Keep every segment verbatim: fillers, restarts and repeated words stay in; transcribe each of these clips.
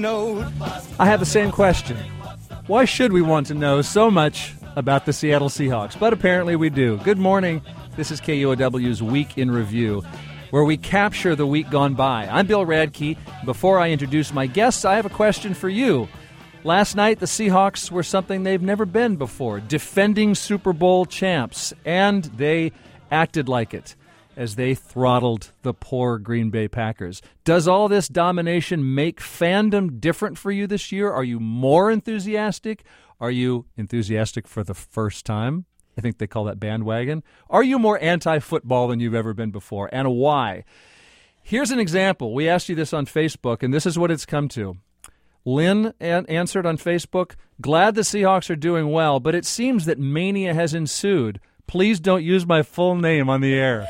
know. I have the same question. Why should we want to know so much about the Seattle Seahawks? But apparently we do. Good morning. This is K U O W's Week in Review, where we capture the week gone by. I'm Bill Radke. Before I introduce my guests, I have a question for you. Last night, the Seahawks were something they've never been before, defending Super Bowl champs, and they acted like it as they throttled the poor Green Bay Packers. Does all this domination make fandom different for you this year? Are you more enthusiastic? Are you enthusiastic for the first time? I think they call that bandwagon. Are you more anti-football than you've ever been before, and why? Here's an example. We asked you this on Facebook, and this is what it's come to. Lynn an- answered on Facebook, glad the Seahawks are doing well, but it seems that mania has ensued. Please don't use my full name on the air.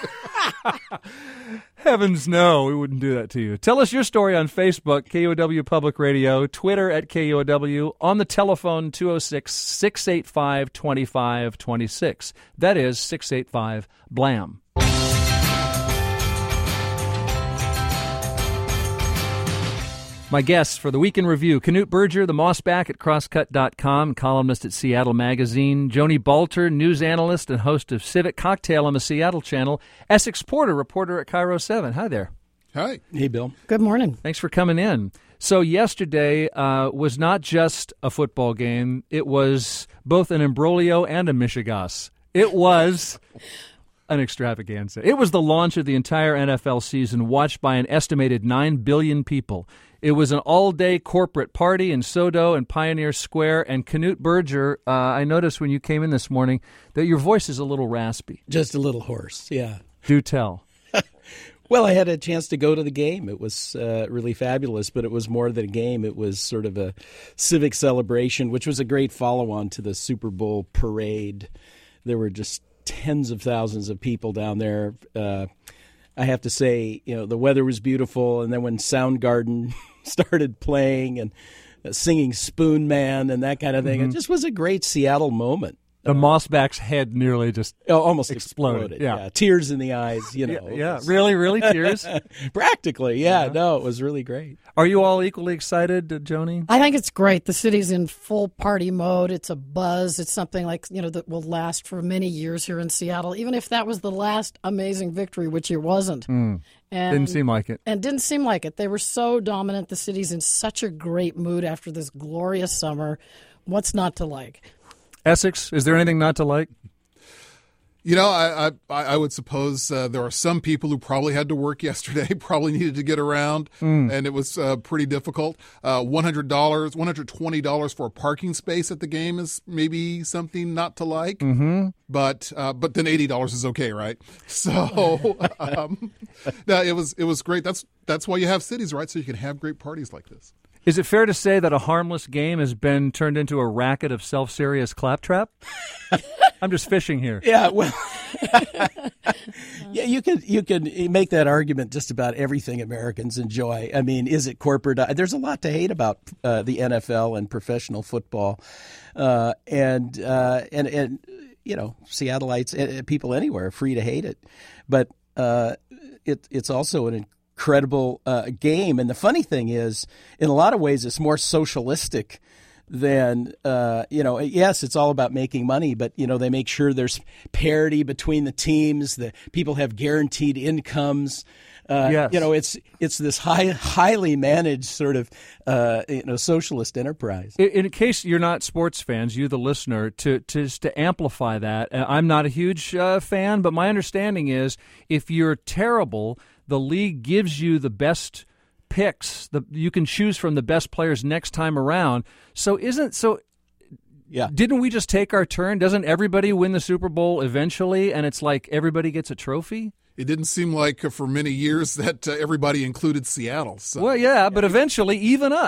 Heavens no, we wouldn't do that to you. Tell us your story on Facebook, K U O W Public Radio, Twitter at K U O W, on the telephone two oh six, six eight five, two five two six. That is six eight five, BLAM. My guests for the Week in Review, Knute Berger, the Mossback at crosscut dot com, columnist at Seattle Magazine, Joni Balter, news analyst and host of Civic Cocktail on the Seattle Channel, Essex Porter, reporter at Cairo seven. Hi there. Hi. Hey, Bill. Good morning. Thanks for coming in. So yesterday uh, was not just a football game. It was both an imbroglio and a mishigas. It was an extravaganza. It was the launch of the entire N F L season, watched by an estimated nine billion people. It was an all-day corporate party in SoDo and Pioneer Square. And Knute Berger, uh, I noticed when you came in this morning that your voice is a little raspy. Just a little hoarse, yeah. Do tell. Well, I had a chance to go to the game. It was uh, really fabulous, but it was more than a game. It was sort of a civic celebration, which was a great follow-on to the Super Bowl parade. There were just tens of thousands of people down there. Uh, I have to say, you know, the weather was beautiful, and then when Soundgarden started playing and uh, singing Spoon Man and that kind of thing, mm-hmm. It just was a great Seattle moment. The uh, Mossback's head nearly just oh, almost exploded. exploded. Yeah. yeah, tears in the eyes. You know, yeah, yeah. really, really tears. Practically, yeah, yeah. No, it was really great. Are you all equally excited, uh, Joni? I think it's great. The city's in full party mode. It's a buzz. It's something like you know that will last for many years here in Seattle. Even if that was the last amazing victory, which it wasn't. Mm. And, didn't seem like it. And didn't seem like it. They were so dominant. The city's in such a great mood after this glorious summer. What's not to like? Essex, is there anything not to like? You know, I I, I would suppose uh, there are some people who probably had to work yesterday, probably needed to get around, mm. and it was uh, pretty difficult. Uh, one hundred dollars, one hundred twenty dollars for a parking space at the game is maybe something not to like, mm-hmm. but uh, but then eighty dollars is okay, right? So um, no, it was it was great. That's that's why you have cities, right? So you can have great parties like this. Is it fair to say that a harmless game has been turned into a racket of self-serious claptrap? I'm just fishing here. Yeah, well, yeah, you can you can make that argument just about everything Americans enjoy. I mean, is it corporate? There's a lot to hate about uh, the N F L and professional football, uh, and uh, and and you know, Seattleites, uh, people anywhere are free to hate it, but uh, it it's also an incredible uh, game. And the funny thing is, in a lot of ways, it's more socialistic than, uh, you know, yes, it's all about making money, but, you know, they make sure there's parity between the teams, the people have guaranteed incomes. Uh, yes. You know, it's it's this high, highly managed sort of, uh, you know, socialist enterprise. In, in case you're not sports fans, you, the listener, to, to, to amplify that, I'm not a huge uh, fan, but my understanding is if you're terrible, the league gives you the best picks. The, you can choose from the best players next time around. So isn't so? Yeah. Didn't we just take our turn? Doesn't everybody win the Super Bowl eventually? And it's like everybody gets a trophy. It didn't seem like uh, for many years that uh, everybody included Seattle. So. Well, yeah, but eventually even us.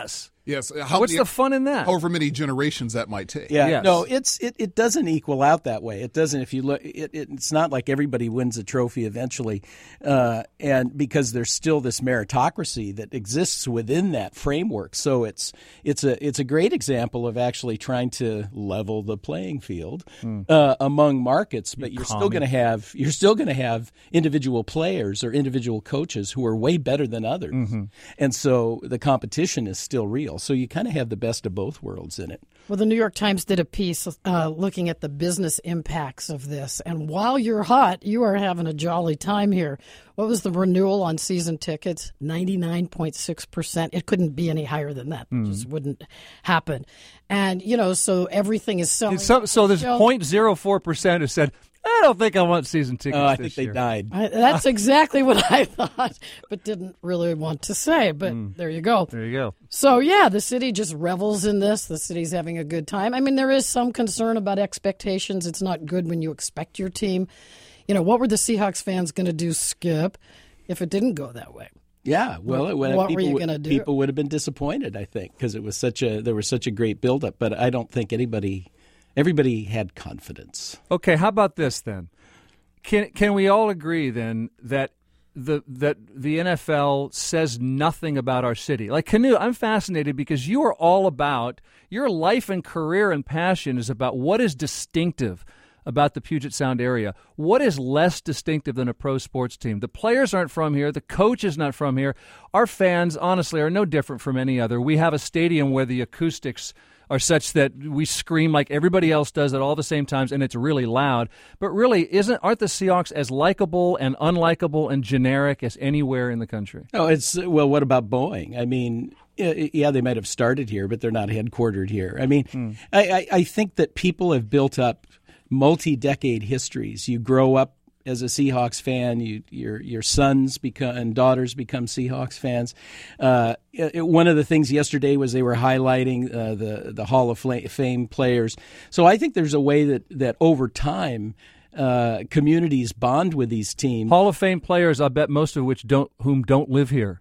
Yes. How What's many, the fun in that? However many generations that might take. Yeah, Yes. no, it's it, it doesn't equal out that way. It doesn't. If you look, it, it, it's not like everybody wins a trophy eventually, uh, and because there's still this meritocracy that exists within that framework. So it's it's a it's a great example of actually trying to level the playing field mm. uh, among markets. But you you're still going to have you're still going to have individual players or individual coaches who are way better than others, mm-hmm. and so the competition is still real. So you kind of have the best of both worlds in it. Well, the New York Times did a piece uh, looking at the business impacts of this. And while you're hot, you are having a jolly time here. What was the renewal on season tickets? ninety-nine point six percent. It couldn't be any higher than that. It mm. just wouldn't happen. And, you know, so everything is selling. So, so there's zero point zero four percent who said, I don't think I want season tickets Oh, I this think they year. died. I, that's exactly what I thought, but didn't really want to say. But mm. there you go. There you go. So, yeah, the city just revels in this. The city's having a good time. I mean, there is some concern about expectations. It's not good when you expect your team. You know, what were the Seahawks fans going to do, Skip, if it didn't go that way? Yeah, well, it, what people, were you going to do? People would have been disappointed, I think, because it was such a there was such a great buildup. But I don't think anybody, everybody had confidence. Okay, how about this then? Can can we all agree then that the that the N F L says nothing about our city? Like Canute, I'm fascinated because you are all about your life and career and passion is about what is distinctive about the Puget Sound area. What is less distinctive than a pro sports team? The players aren't from here. The coach is not from here. Our fans, honestly, are no different from any other. We have a stadium where the acoustics are such that we scream like everybody else does at all the same times, and it's really loud. But really, isn't aren't the Seahawks as likable and unlikable and generic as anywhere in the country? Oh, it's well. What about Boeing? I mean, yeah, they might have started here, but they're not headquartered here. I mean, mm. I, I, I think that people have built up multi-decade histories. You grow up as a Seahawks fan, you, your your sons become and daughters become Seahawks fans. Uh, it, one of the things yesterday was they were highlighting uh, the the Hall of Fame players. So I think there's a way that that over time uh, communities bond with these teams. Hall of Fame players, I bet most of which don't whom don't live here.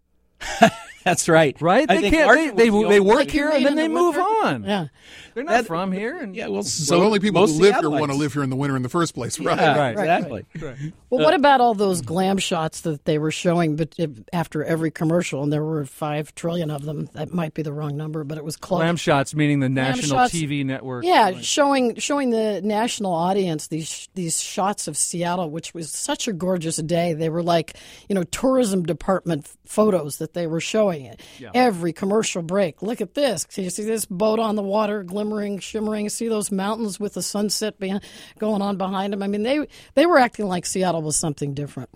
That's right. Right? I they can't. They, they, the they work like here and then they move winter? on. Yeah. They're not that, from here. And, yeah, well, so so the only people who live here Seattleites. want to live here in the winter in the first place, right? Yeah, right. Exactly. Right. Well, what about all those glam shots that they were showing but after every commercial, and there were five trillion of them? That might be the wrong number, but it was close. Glam shots, meaning the national shots, T V network. Yeah, like. showing showing the national audience these these shots of Seattle, which was such a gorgeous day. They were like, you know, tourism department photos that they were showing it. Yeah. Every commercial break. Look at this. You see this boat on the water, glimmering, shimmering. See those mountains with the sunset behind, going on behind them. I mean, they they were acting like Seattle was something different.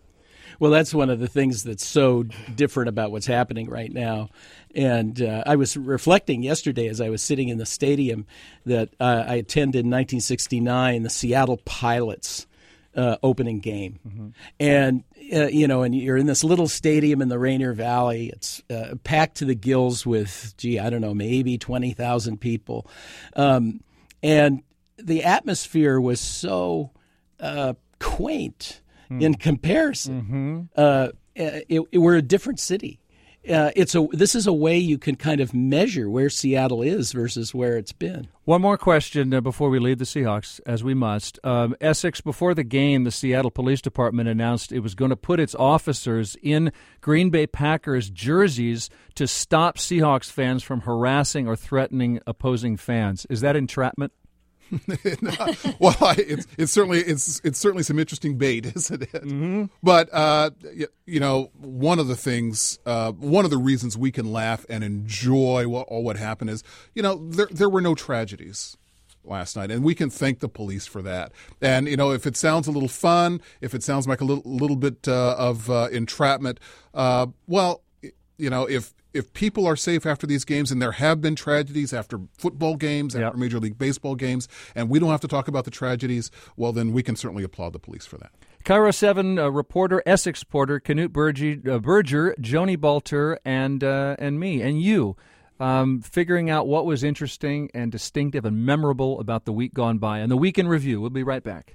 Well, that's one of the things that's so different about what's happening right now. And uh, I was reflecting yesterday as I was sitting in the stadium that uh, I attended in nineteen sixty-nine the Seattle Pilots uh, opening game. Mm-hmm. And, uh, you know, and you're in this little stadium in the Rainier Valley. It's uh, packed to the gills with, gee, I don't know, maybe twenty thousand people. Um, and the atmosphere was so uh, quaint mm. in comparison. Mm-hmm. Uh, it, it, we're a different city. Uh, it's a. This is a way you can kind of measure where Seattle is versus where it's been. One more question uh, before we leave the Seahawks, as we must. Um, Essex, before the game, the Seattle Police Department announced it was going to put its officers in Green Bay Packers jerseys to stop Seahawks fans from harassing or threatening opposing fans. Is that entrapment? Well, I, it's it's certainly it's it's certainly some interesting bait, isn't it? Mm-hmm. But uh, you know, one of the things, uh, one of the reasons we can laugh and enjoy what, all what happened is, you know, there there were no tragedies last night, and we can thank the police for that. And you know, if it sounds a little fun, if it sounds like a little little bit uh, of uh, entrapment, uh, well, you know, if. If people are safe after these games, and there have been tragedies after football games, after yep. Major League Baseball games, and we don't have to talk about the tragedies, well, then we can certainly applaud the police for that. Cairo seven uh, reporter, Essex reporter, Canute Berger, uh, Berger Joni Balter, and, uh, and me, and you, um, figuring out what was interesting and distinctive and memorable about the week gone by. And the Week in Review. We'll be right back.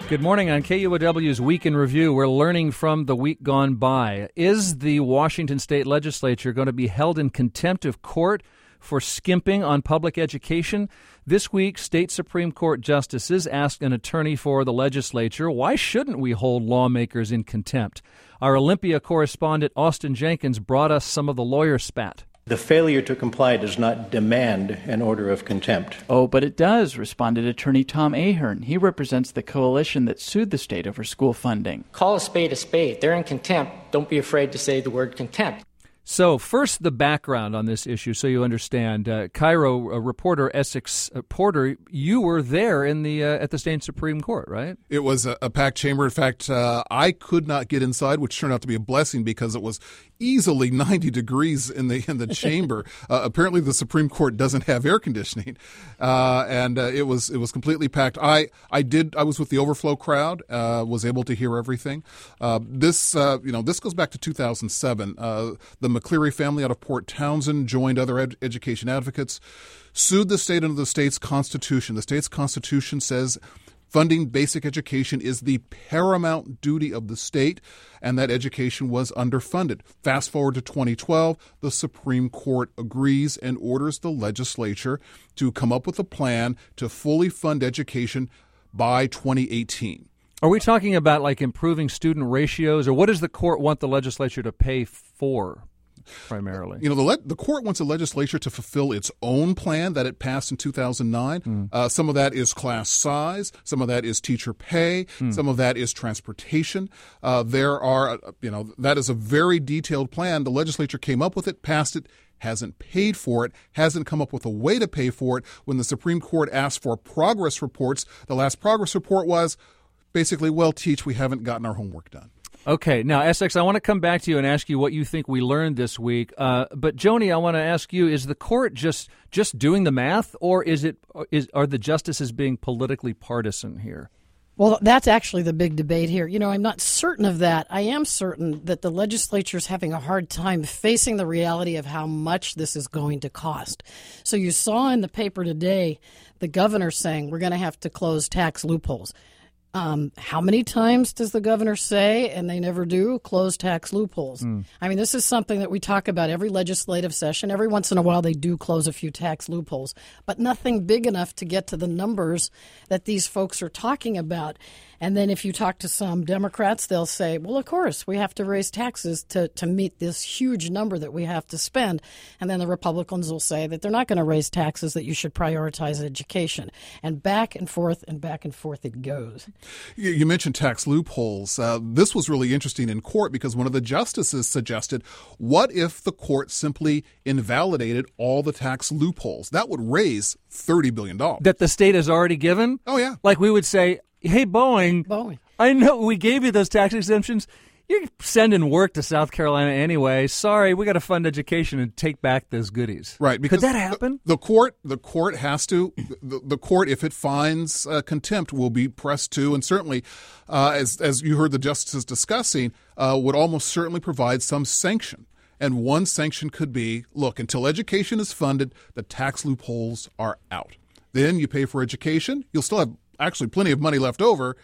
Good morning on K U O W's Week in Review. We're learning from the week gone by. Is the Washington State Legislature going to be held in contempt of court for skimping on public education? This week, state Supreme Court justices asked an attorney for the legislature, why shouldn't we hold lawmakers in contempt? Our Olympia correspondent Austin Jenkins brought us some of the lawyer spat. The failure to comply does not demand an order of contempt. Oh, but it does, responded attorney Tom Ahern. He represents the coalition that sued the state over school funding. Call a spade a spade. They're in contempt. Don't be afraid to say the word contempt. So first, the background on this issue, so you understand. Uh, Cairo uh, reporter Essex uh, Porter, you were there in the uh, at the state Supreme Court, right? It was a, a packed chamber. In fact, uh, I could not get inside, which turned out to be a blessing because it was easily ninety degrees in the in the chamber. uh, apparently, the Supreme Court doesn't have air conditioning, uh, and uh, it was it was completely packed. I I did I was with the overflow crowd, uh, was able to hear everything. Uh, this uh, you know this goes back to two thousand seven. Uh, the McCleary family out of Port Townsend joined other ed- education advocates, sued the state under the state's constitution. The state's constitution says funding basic education is the paramount duty of the state, and that education was underfunded. Fast forward to twenty twelve, the Supreme Court agrees and orders the legislature to come up with a plan to fully fund education by twenty eighteen. Are we talking about like improving student ratios, or what does the court want the legislature to pay for? Primarily, you know, the le- the court wants the legislature to fulfill its own plan that it passed in two thousand nine. Mm. Uh, some of that is class size, some of that is teacher pay, mm. some of that is transportation. Uh, there are, you know, that is a very detailed plan. The legislature came up with it, passed it, hasn't paid for it, hasn't come up with a way to pay for it. When the Supreme Court asked for progress reports, the last progress report was basically, well, teach, we haven't gotten our homework done. Okay. Now, Essex, I want to come back to you and ask you what you think we learned this week. Uh, but, Joni, I want to ask you, is the court just just doing the math, or is it is are the justices being politically partisan here? Well, that's actually the big debate here. You know, I'm not certain of that. I am certain that the legislature is having a hard time facing the reality of how much this is going to cost. So you saw in the paper today the governor saying we're going to have to close tax loopholes. Um, how many times does the governor say, and they never do, close tax loopholes? Mm. I mean, this is something that we talk about every legislative session. Every once in a while they do close a few tax loopholes, but nothing big enough to get to the numbers that these folks are talking about. And then if you talk to some Democrats, they'll say, well, of course, we have to raise taxes to, to meet this huge number that we have to spend. And then the Republicans will say that they're not going to raise taxes, that you should prioritize education. And back and forth and back and forth it goes. You mentioned tax loopholes. Uh, this was really interesting in court because one of the justices suggested, what if the court simply invalidated all the tax loopholes? That would raise thirty billion dollars. That the state has already given? Oh, yeah. Like we would say, hey, Boeing, Boeing, I know we gave you those tax exemptions. You're sending work to South Carolina anyway. Sorry, we got to fund education and take back those goodies. Right. Could that happen? The, the court, the court has to. The, the court, if it finds uh, contempt, will be pressed to, and certainly, uh, as as you heard the justices discussing, uh, would almost certainly provide some sanction. And one sanction could be, look, until education is funded, the tax loopholes are out. Then you pay for education. You'll still have actually plenty of money left over.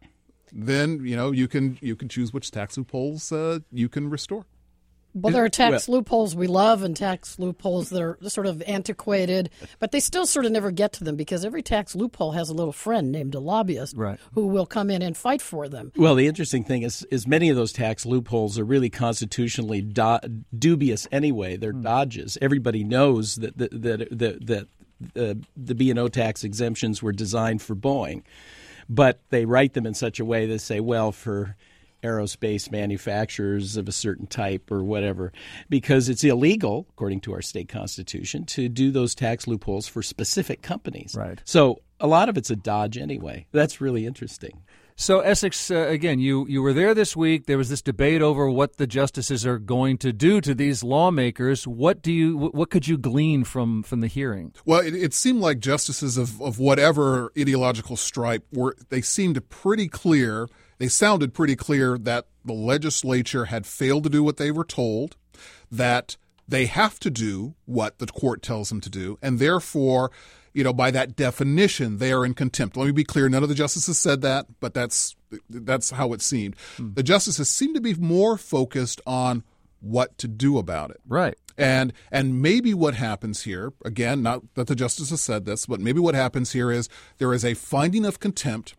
Then, you know, you can you can choose which tax loopholes uh, you can restore. Well, there are tax well, loopholes we love and tax loopholes that are sort of antiquated, but they still sort of never get to them because every tax loophole has a little friend named a lobbyist right. who will come in and fight for them. Well, the interesting thing is, is many of those tax loopholes are really constitutionally do- dubious anyway. They're mm. dodges. Everybody knows that that that that, that uh, the B and O tax exemptions were designed for Boeing. But they write them in such a way that say, well, for aerospace manufacturers of a certain type or whatever, because it's illegal, according to our state constitution, to do those tax loopholes for specific companies. Right. So a lot of it's a dodge anyway. That's really interesting. So, Essex, uh, again, you, you were there this week. There was this debate over what the justices are going to do to these lawmakers. What do you, what could you glean from, from the hearing? Well, it, it seemed like justices of, of whatever ideological stripe were, they seemed pretty clear. They sounded pretty clear that the legislature had failed to do what they were told, that they have to do what the court tells them to do, and therefore you know, by that definition, they are in contempt. Let me be clear. None of the justices said that, but that's that's how it seemed. Hmm. The justices seem to be more focused on what to do about it. Right. And and maybe what happens here, again, not that the justices said this, but maybe what happens here is there is a finding of contempt,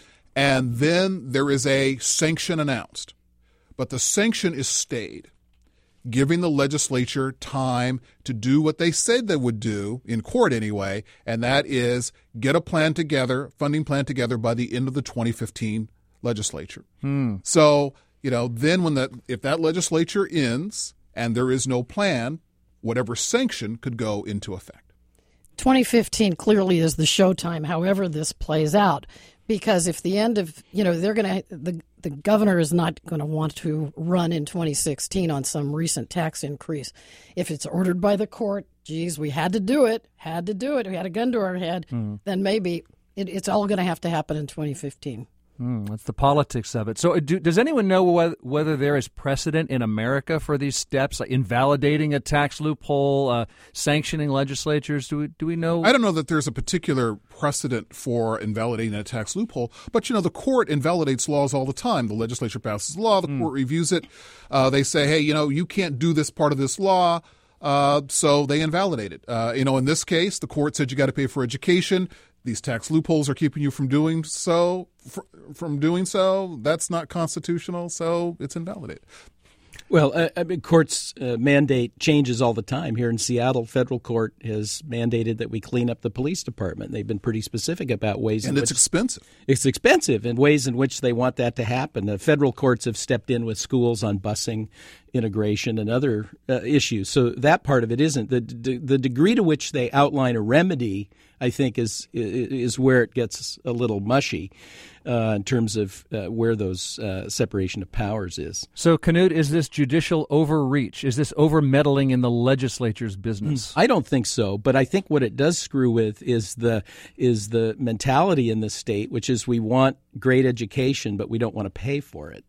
and then there is a sanction announced. But the sanction is stayed, giving the legislature time to do what they said they would do, in court anyway, and that is get a plan together, funding plan together by the end of the twenty fifteen legislature. Hmm. So, you know, then when that if that legislature ends and there is no plan, whatever sanction could go into effect. twenty fifteen clearly is the showtime, however this plays out. Because if the end of, you know, they're going to, the, the governor is not going to want to run in twenty sixteen on some recent tax increase. If it's ordered by the court, geez, we had to do it, had to do it, we had a gun to our head, mm. then maybe it, it's all going to have to happen in twenty fifteen. Mm, that's the politics of it. So do, does anyone know whether, whether there is precedent in America for these steps, like invalidating a tax loophole, uh, sanctioning legislatures? Do we, do we know? I don't know that there's a particular precedent for invalidating a tax loophole, but, you know, the court invalidates laws all the time. The legislature passes a law, the mm. court reviews it. Uh, they say, hey, you know, you can't do this part of this law. Uh, so they invalidate it. Uh, you know, in this case, the court said you got to pay for education. These tax loopholes are keeping you from doing so. Fr- from doing so, that's not constitutional, so it's invalidated. Well, uh, I mean, courts uh, mandate changes all the time. Here in Seattle, federal court has mandated that we clean up the police department. They've been pretty specific about ways and in it's which expensive. It's expensive and ways in which they want that to happen. The federal courts have stepped in with schools on busing, integration, and other uh, issues. So that part of it isn't. The, the the degree to which they outline a remedy, I think, is is where it gets a little mushy uh, in terms of uh, where those uh, separation of powers is. So, Knut, is this judicial overreach? Is this over-meddling in the legislature's business? I don't think so, but I think what it does screw with is the is the mentality in the state, which is we want great education, but we don't want to pay for it.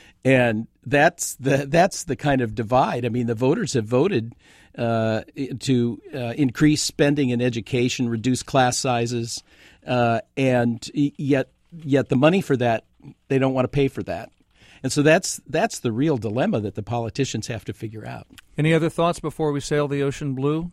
And that's the that's the kind of divide. I mean, the voters have voted uh, to uh, increase spending in education, reduce class sizes, uh, and yet yet the money for that, they don't want to pay for that. And so that's that's the real dilemma that the politicians have to figure out. Any other thoughts before we sail the ocean blue?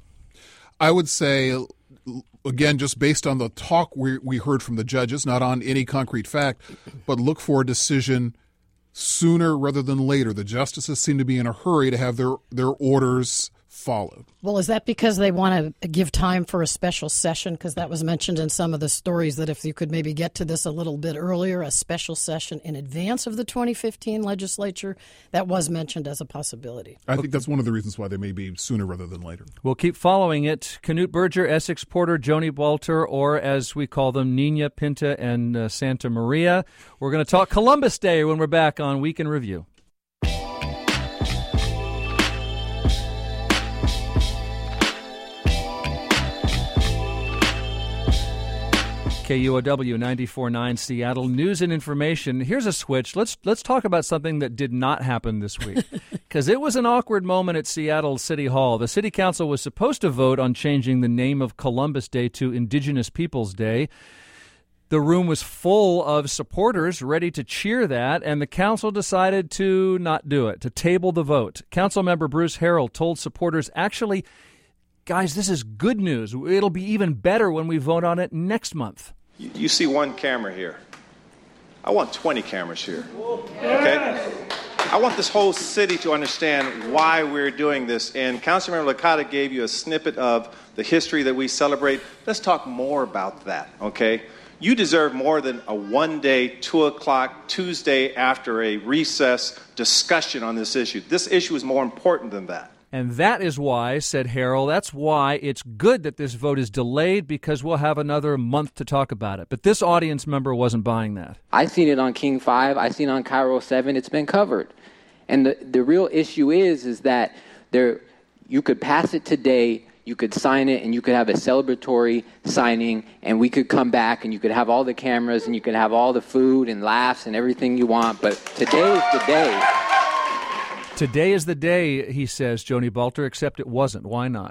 I would say, again, just based on the talk we, we heard from the judges, not on any concrete fact, but look for a decision sooner rather than later. The justices seem to be in a hurry to have their, their orders followed. Well, is that because they want to give time for a special session? Because that was mentioned in some of the stories that if you could maybe get to this a little bit earlier, a special session in advance of the twenty fifteen legislature, that was mentioned as a possibility. I think that's one of the reasons why they may be sooner rather than later. We'll keep following it. Knut Berger, Essex Porter, Joni Balter, or as we call them, Nina Pinta and uh, Santa Maria. We're going to talk Columbus Day when we're back on Week in Review. K U O W ninety-four point nine Seattle News and Information. Here's a switch. Let's let's talk about something that did not happen this week, because it was an awkward moment at Seattle City Hall. The City Council was supposed to vote on changing the name of Columbus Day to Indigenous Peoples Day. The room was full of supporters ready to cheer that, and the council decided to not do it, to table the vote. Councilmember Bruce Harrell told supporters, actually, guys, this is good news. It'll be even better when we vote on it next month. You, you see one camera here. I want twenty cameras here. Okay? I want this whole city to understand why we're doing this. And Councilmember Licata gave you a snippet of the history that we celebrate. Let's talk more about that, okay? You deserve more than a one-day, two o'clock, Tuesday after a recess discussion on this issue. This issue is more important than that. And that is why, said Harrell, that's why it's good that this vote is delayed, because we'll have another month to talk about it. But this audience member wasn't buying that. I've seen it on King five. I've seen it on Cairo seven. It's been covered. And the, the real issue is, is that there, you could pass it today, you could sign it, and you could have a celebratory signing, and we could come back, and you could have all the cameras, and you could have all the food and laughs and everything you want. But today is the day. Today is the day, he says, Joni Balter, except it wasn't. Why not?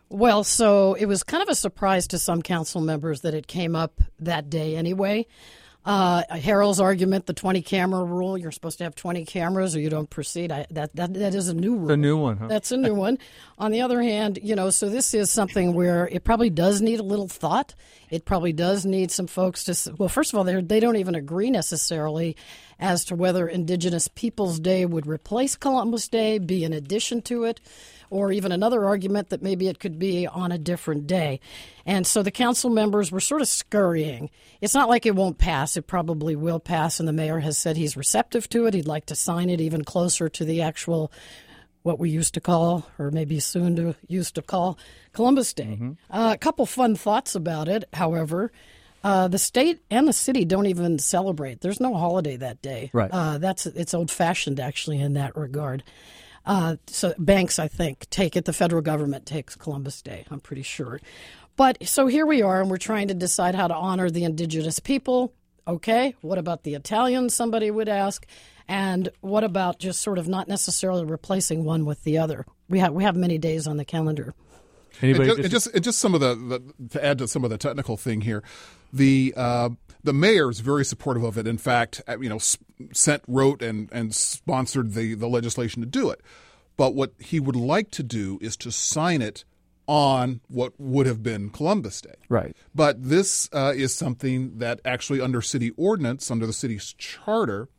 Well, so it was kind of a surprise to some council members that it came up that day anyway. Uh, Harold's argument, the twenty-camera rule, you're supposed to have twenty cameras or you don't proceed. I, that, that that is a new rule. The new one, huh? That's a new one. On the other hand, you know, so this is something where it probably does need a little thought. It probably does need some folks to, well, first of all, they don't even agree necessarily as to whether Indigenous Peoples Day would replace Columbus Day, be in addition to it, or even another argument that maybe it could be on a different day. And so the council members were sort of scurrying. It's not like it won't pass. It probably will pass, and the mayor has said he's receptive to it. He'd like to sign it even closer to the actual, what we used to call, or maybe soon to used to call, Columbus Day. Mm-hmm. Uh, a couple fun thoughts about it, however. Uh, the state and the city don't even celebrate. There's no holiday that day. Right. Uh, that's it's old-fashioned, actually, in that regard. Uh, so banks, I think, take it. The federal government takes Columbus Day, I'm pretty sure. But so here we are, and we're trying to decide how to honor the indigenous people. Okay, what about the Italians, somebody would ask. And what about just sort of not necessarily replacing one with the other? We have we have many days on the calendar. Anybody and just, and just, and just some of the, the, to add to some of the technical thing here, the uh, the mayor is very supportive of it. In fact, you know, sent, wrote, and and sponsored the, the legislation to do it. But what he would like to do is to sign it on what would have been Columbus Day. Right. But this uh, is something that actually under city ordinance, under the city's charter,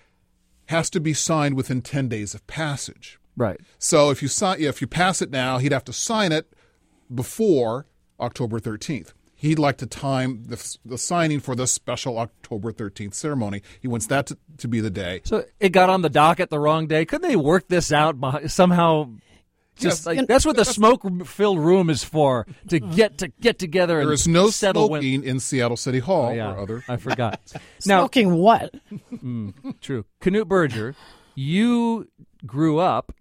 has to be signed within ten days of passage. Right. So if you sign, if you pass it now, he'd have to sign it before October thirteenth. He'd like to time the, the signing for the special October thirteenth ceremony. He wants that to, to be the day. So it got on the docket the wrong day. Couldn't they work this out by, somehow? Just Yes. like, that's what the smoke-filled room is for, to get to get together and There is no settle smoking when... in Seattle City Hall Oh, yeah, or other. I forgot. Now, Smoking what? mm, true. Knut Berger, you grew up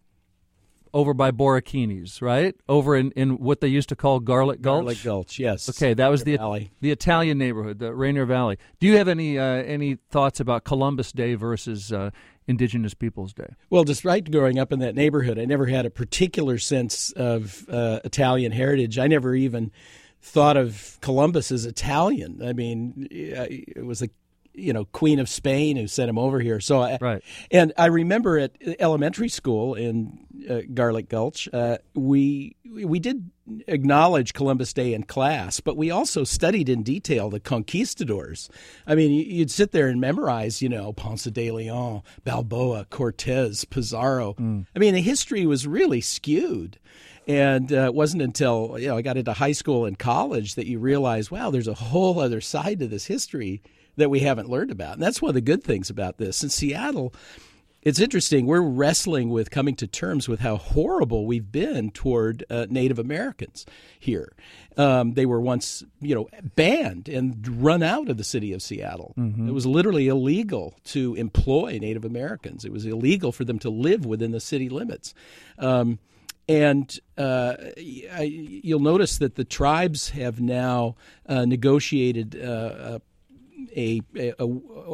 over by Borachini's, right? Over in, in what they used to call Garlic Gulch? Garlic Gulch, yes. Okay, that was the Valley. the Italian neighborhood, the Rainier Valley. Do you have any uh, any thoughts about Columbus Day versus uh, Indigenous Peoples Day? Well, despite growing up in that neighborhood, I never had a particular sense of uh, Italian heritage. I never even thought of Columbus as Italian. I mean, it was a you know, Queen of Spain who sent him over here. So, I, right. And I remember at elementary school in uh, Garlic Gulch, uh, we we did acknowledge Columbus Day in class, but we also studied in detail the conquistadors. I mean, you'd sit there and memorize, you know, Ponce de Leon, Balboa, Cortez, Pizarro. Mm. I mean, the history was really skewed. And uh, it wasn't until, you know, I got into high school and college that you realize, wow, there's a whole other side to this history that we haven't learned about. And that's one of the good things about this. In Seattle, it's interesting. We're wrestling with coming to terms with how horrible we've been toward uh, Native Americans here. Um, they were once, you know, banned and run out of the city of Seattle. Mm-hmm. It was literally illegal to employ Native Americans. It was illegal for them to live within the city limits. Um, And uh, I, you'll notice that the tribes have now uh, negotiated uh, a, a, a,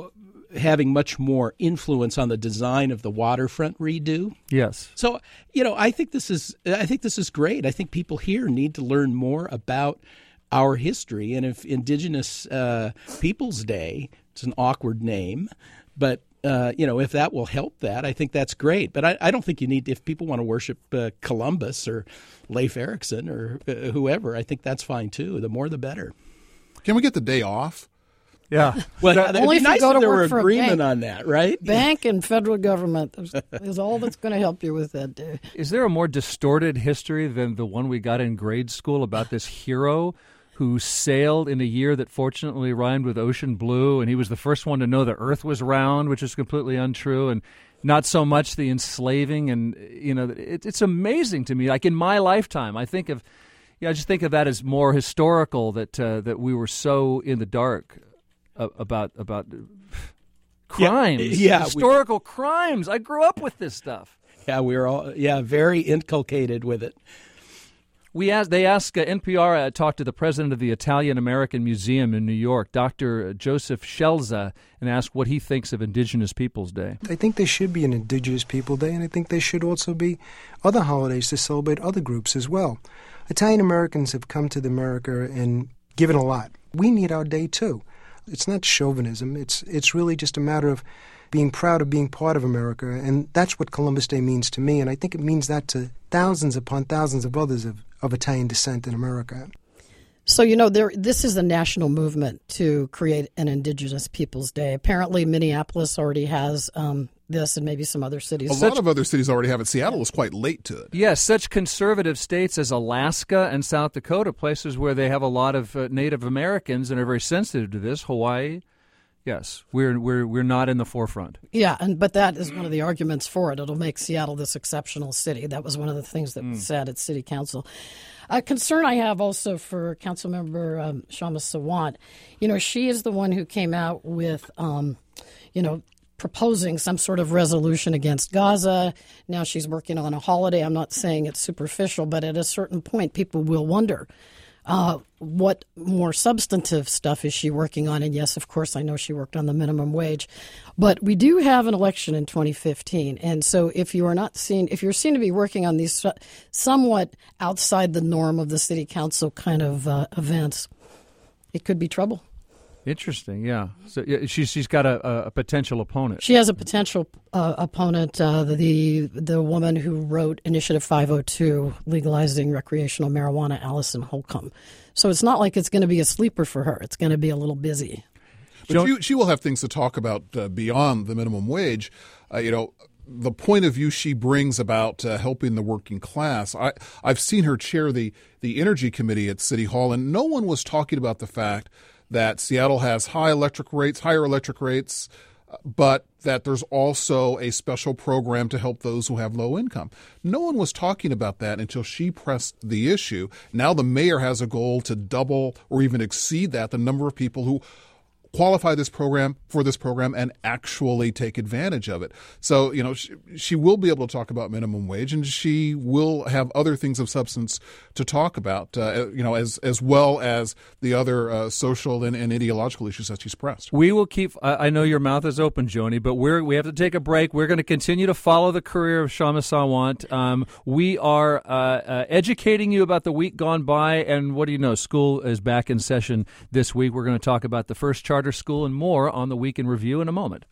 a having much more influence on the design of the waterfront redo. Yes. So, you know, I think this is I think this is great. I think people here need to learn more about our history. And if Indigenous uh, Peoples Day, it's an awkward name, but Uh, you know, if that will help that, I think that's great. But I, I don't think you need, if people want to worship uh, Columbus or Leif Erikson or uh, whoever, I think that's fine too. The more the better. Can we get the day off? Yeah. Well, Only it'd be if you nice go if to there work were for a agreement bank. on that, right? Bank and federal government is, is all that's going to help you with that day. Is there a more distorted history than the one we got in grade school about this hero who sailed in a year that fortunately rhymed with ocean blue, and he was the first one to know the earth was round, which is completely untrue, and not so much the enslaving. And, you know, it, it's amazing to me. Like in my lifetime, I think of, yeah, I just think of that as more historical, that uh, that we were so in the dark uh, about about crimes, yeah, yeah, historical we, crimes. I grew up with this stuff. Yeah, we were all, yeah, very inculcated with it. We asked, they asked, uh, N P R uh, talked to the president of the Italian-American Museum in New York, Doctor Joseph Scelza, and asked what he thinks of Indigenous Peoples Day. I think there should be an Indigenous People Day, and I think there should also be other holidays to celebrate other groups as well. Italian Americans have come to America and given a lot. We need our day too. It's not chauvinism. It's it's really just a matter of being proud of being part of America, and that's what Columbus Day means to me, and I think it means that to thousands upon thousands of others of, of Italian descent in America. So, you know, there. This is a national movement to create an Indigenous Peoples Day. Apparently, Minneapolis already has um, this, and maybe some other cities. A Such, lot of other cities already have it. Seattle was quite late to it. Yes, such conservative states as Alaska and South Dakota, places where they have a lot of uh, Native Americans and are very sensitive to this. Hawaii, yes, we're we're we're not in the forefront. Yeah, and but that is one of the arguments for it. It'll make Seattle this exceptional city. That was one of the things that was Mm. said at City Council. A concern I have also for Councilmember um, Kshama Sawant, you know, she is the one who came out with, um, you know, proposing some sort of resolution against Gaza. Now she's working on a holiday. I'm not saying it's superficial, but at a certain point, people will wonder, uh, what more substantive stuff is she working on? And yes, of course, I know she worked on the minimum wage. But we do have an election in twenty fifteen. And so if you are not seen, if you're seen to be working on these somewhat outside the norm of the city council kind of uh, events, it could be trouble. Interesting, yeah. So yeah, she's she's got a, a potential opponent. She has a potential uh, opponent, uh, the the woman who wrote Initiative five oh two, legalizing recreational marijuana, Allison Holcomb. So it's not like it's going to be a sleeper for her. It's going to be a little busy. But she, she will have things to talk about uh, beyond the minimum wage. Uh, you know, the point of view she brings about uh, helping the working class. I, I've seen her chair the, the Energy Committee at City Hall, and no one was talking about the fact that Seattle has high electric rates, higher electric rates, but that there's also a special program to help those who have low income. No one was talking about that until she pressed the issue. Now the mayor has a goal to double or even exceed that, the number of people who qualify this program for this program and actually take advantage of it. So, you know, she, she will be able to talk about minimum wage, and she will have other things of substance to talk about, uh, you know, as as well as the other uh, social and, and ideological issues that she's pressed. We will keep, I, I know your mouth is open, Joni, but we're, we have to take a break. We're going to continue to follow the career of Kshama Sawant. Um, we are uh, uh, educating you about the week gone by, and what do you know, school is back in session this week. We're going to talk about the first charter school and more on the Week in Review in a moment.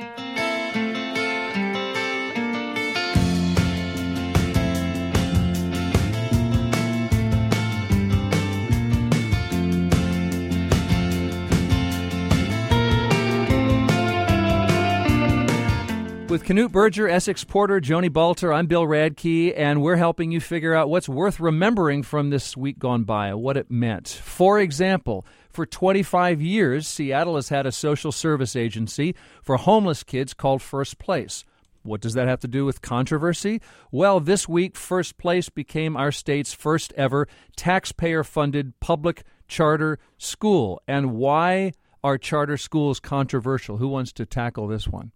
With Knute Berger, Essex Porter, Joni Balter, I'm Bill Radke, and we're helping you figure out what's worth remembering from this week gone by, what it meant. For example, for twenty-five years, Seattle has had a social service agency for homeless kids called First Place. What does that have to do with controversy? Well, this week, First Place became our state's first ever taxpayer-funded public charter school. And why are charter schools controversial? Who wants to tackle this one?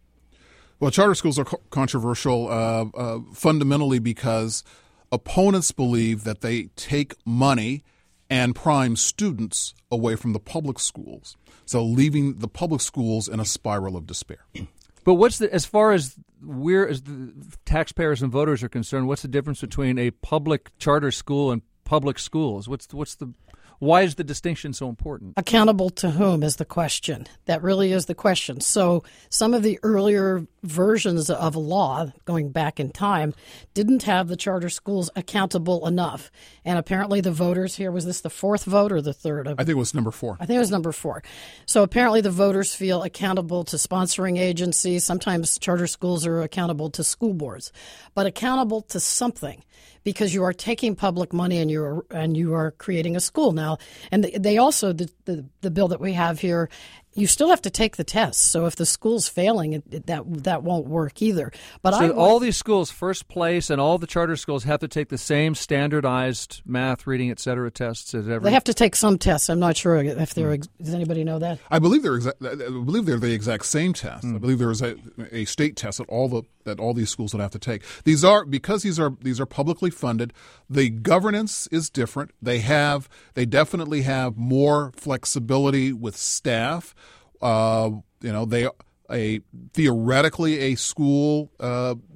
Well, charter schools are co- controversial uh, uh, fundamentally because opponents believe that they take money and prime students away from the public schools, so leaving the public schools in a spiral of despair. But what's the, as far as we're as the taxpayers and voters are concerned, what's the difference between a public charter school and public schools? What's what's the Why is the distinction so important? Accountable to whom is the question. That really is the question. So some of the earlier versions of law, going back in time, didn't have the charter schools accountable enough. And apparently the voters here, was this the fourth vote or the third? I think it was number four. I think it was number four. So apparently the voters feel accountable to sponsoring agencies. Sometimes charter schools are accountable to school boards, but accountable to something, because you are taking public money and you are and you are creating a school now. And they also, the, the, the bill that we have here, you still have to take the tests. So if the school's failing, it, it, that that won't work either. But so I all these schools, First Place, and all the charter schools have to take the same standardized math, reading, et cetera tests as every. They have to take some tests. I'm not sure if they're. Ex- does anybody know that? I believe they're. Exa- I believe they're the exact same test. Mm. I believe there is a, a state test that all the that all these schools would have to take. These are because these are these are publicly funded. The governance is different. They have. They definitely have more flexibility with staff. Uh, you know, they a theoretically a school uh,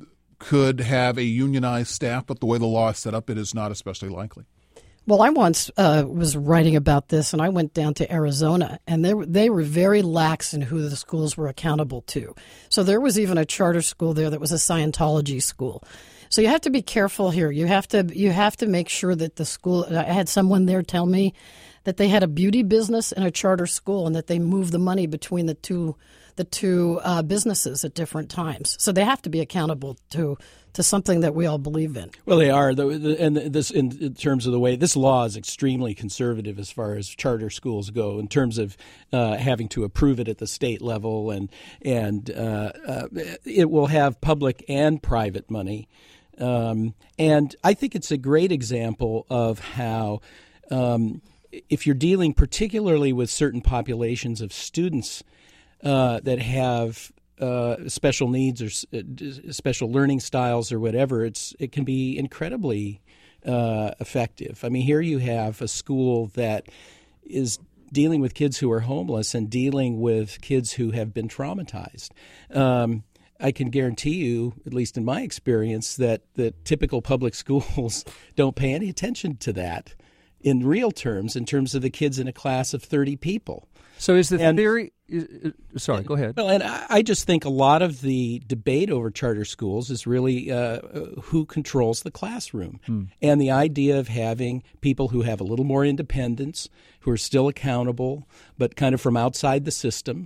could have a unionized staff, but the way the law is set up, it is not especially likely. Well, I once uh, was writing about this, and I went down to Arizona, and they were, they were very lax in who the schools were accountable to. So there was even a charter school there that was a Scientology school. So you have to be careful here. You have to you have to make sure that the school. I had someone there tell me that they had a beauty business and a charter school, and that they moved the money between the two the two uh, businesses at different times. So they have to be accountable to. to something that we all believe in. Well, they are, the, the, and this in, in terms of the way this law is extremely conservative as far as charter schools go, in terms of uh, having to approve it at the state level, and and uh, uh, it will have public and private money, um, and I think it's a great example of how. Um, if you're dealing particularly with certain populations of students uh, that have Uh, special needs or uh, special learning styles or whatever, it's it can be incredibly uh, effective. I mean, here you have a school that is dealing with kids who are homeless and dealing with kids who have been traumatized. Um, I can guarantee you, at least in my experience, that the typical public schools don't pay any attention to that in real terms, in terms of the kids in a class of thirty people. So is the and, theory – sorry, go ahead. Well, and I just think a lot of the debate over charter schools is really uh, who controls the classroom, hmm. and the idea of having people who have a little more independence, who are still accountable, but kind of from outside the system.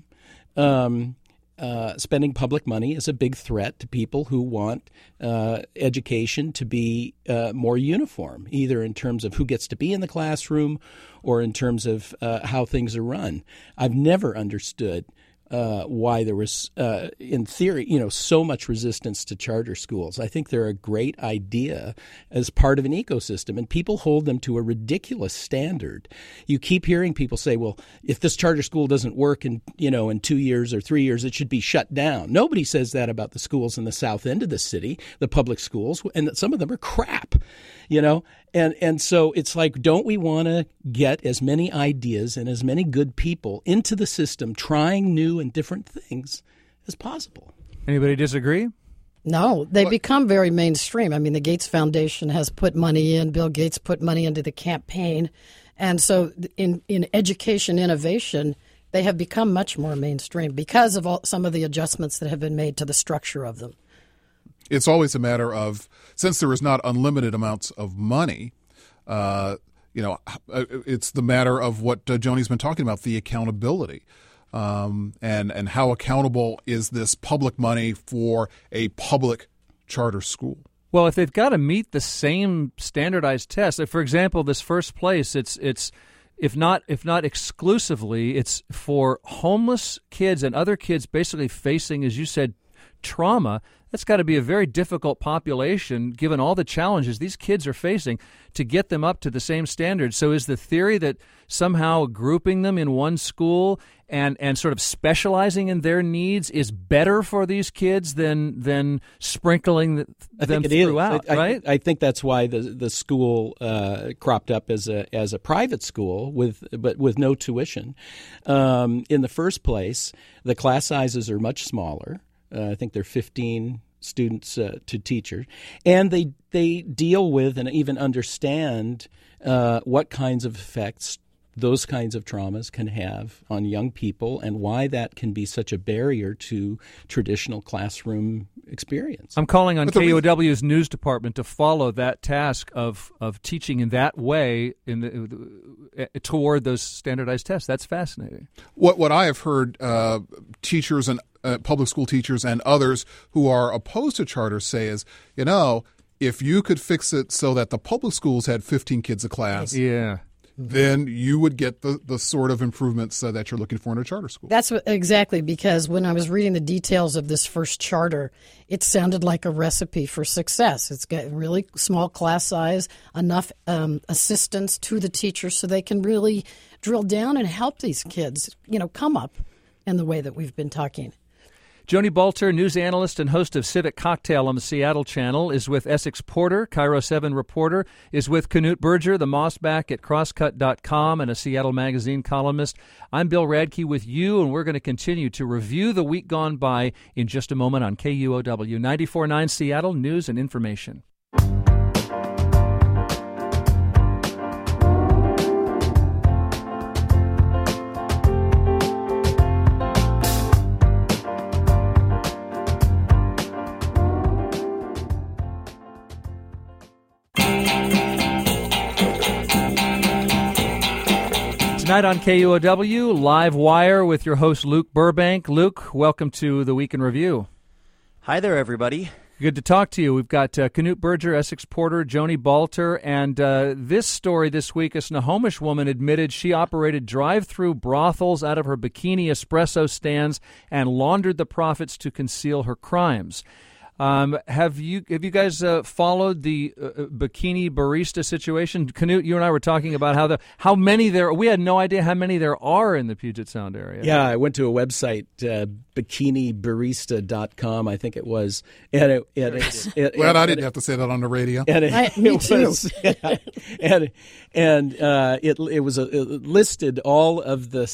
Um, uh, spending public money is a big threat to people who want uh, education to be uh, more uniform, either in terms of who gets to be in the classroom or in terms of uh, how things are run. I've never understood uh, why there was, uh, in theory, you know, so much resistance to charter schools. I think they're a great idea as part of an ecosystem, and people hold them to a ridiculous standard. You keep hearing people say, well, if this charter school doesn't work in, you know, in two years or three years, it should be shut down. Nobody says that about the schools in the south end of the city, the public schools, and some of them are crap, you know. And and so it's like, don't we want to get as many ideas and as many good people into the system trying new and different things as possible? Anybody disagree? No, they've become very mainstream. I mean, the Gates Foundation has put money in. Bill Gates put money into the campaign. And so in, in education innovation, they have become much more mainstream because of all, some of the adjustments that have been made to the structure of them. It's always a matter of, since there is not unlimited amounts of money, uh, you know, it's the matter of what uh, Joni's been talking about, the accountability. Um, and, and how accountable is this public money for a public charter school? Well, if they've got to meet the same standardized tests, like for example, this first place, it's it's if not if not exclusively, it's for homeless kids and other kids basically facing, as you said, trauma. That's got to be a very difficult population, given all the challenges these kids are facing, to get them up to the same standards. So is the theory that somehow grouping them in one school and, and sort of specializing in their needs is better for these kids than than sprinkling them I think it throughout, is. I, right? I, I think that's why the the school uh, cropped up as a as a private school with but with no tuition. Um, in the first place, the class sizes are much smaller. Uh, I think they're fifteen students uh, to teachers, and they they deal with and even understand uh, what kinds of effects those kinds of traumas can have on young people, and why that can be such a barrier to traditional classroom experience. I'm calling on K U O W's news department to follow that task of of teaching in that way in the, uh, toward those standardized tests. That's fascinating. What what I have heard uh, teachers and uh, public school teachers and others who are opposed to charter say is, you know, if you could fix it so that the public schools had fifteen kids a class, yeah. then you would get the, the sort of improvements uh, that you're looking for in a charter school. That's what, exactly, because when I was reading the details of this first charter, it sounded like a recipe for success. It's got really small class size, enough um, assistance to the teachers so they can really drill down and help these kids, you know, come up in the way that we've been talking. Joni Balter, news analyst and host of Civic Cocktail on the Seattle Channel, is with Essex Porter, Cairo seven reporter, is with Knut Berger, the Mossback at crosscut dot com and a Seattle Magazine columnist. I'm Bill Radke with you, and we're going to continue to review the week gone by in just a moment on K U O W ninety-four point nine Seattle News and Information. Tonight on K U O W, Live Wire with your host Luke Burbank. Luke, welcome to the Week in Review. Hi there, everybody. Good to talk to you. We've got uh, Knut Berger, Essex Porter, Joni Balter, and uh, this story this week, a Snohomish woman admitted she operated drive-through brothels out of her bikini espresso stands and laundered the profits to conceal her crimes. Um, have you have you guys uh, followed the uh, bikini barista situation? Knut, you and I were talking about how the how many there. We had no idea how many there are in the Puget Sound area. Yeah, I went to a website, uh, bikini barista dot com, I think it was, and it. it, it, it well, it, I didn't it, have to say that on the radio. And it, I, me it too. Was, yeah, and and uh, it it was a, it listed all of the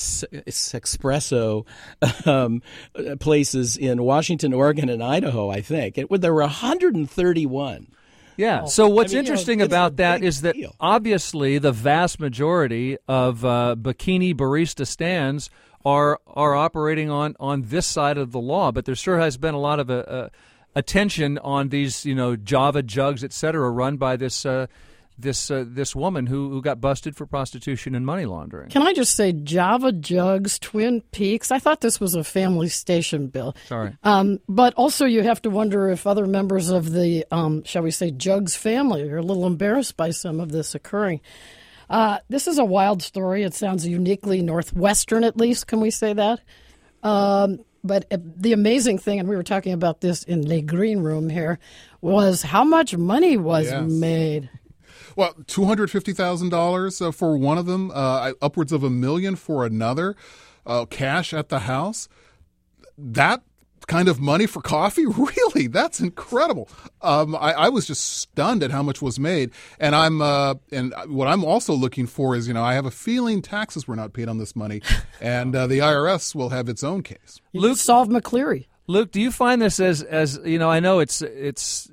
espresso um, places in Washington, Oregon, and Idaho. I think it, there were one hundred thirty-one. Yeah. So what's I mean, interesting you know, about that is that deal. obviously the vast majority of uh, bikini barista stands are are operating on, on this side of the law, but there sure has been a lot of uh, uh, attention on these, you know, Java Jugs, et cetera, run by this uh, this uh, this woman who, who got busted for prostitution and money laundering. Can I just say Java Jugs, Twin Peaks? I thought this was a family station, Bill. Sorry. Um, but also you have to wonder if other members of the, um, shall we say, Jugs family are a little embarrassed by some of this occurring. Uh, this is a wild story. It sounds uniquely Northwestern, at least. Can we say that? Um, but uh, the amazing thing, and we were talking about this in the green room here, was how much money was Yes. made. Well, two hundred fifty thousand dollars uh, for one of them, uh, upwards of a million for another, uh, cash at the house. That kind of money for coffee? Really? That's incredible. Um, I, I was just stunned at how much was made. And I'm uh, and what I'm also looking for is, you know, I have a feeling taxes were not paid on this money, and uh, the I R S will have its own case. Luke solve McCleary. Luke, do you find this as as you know? I know it's it's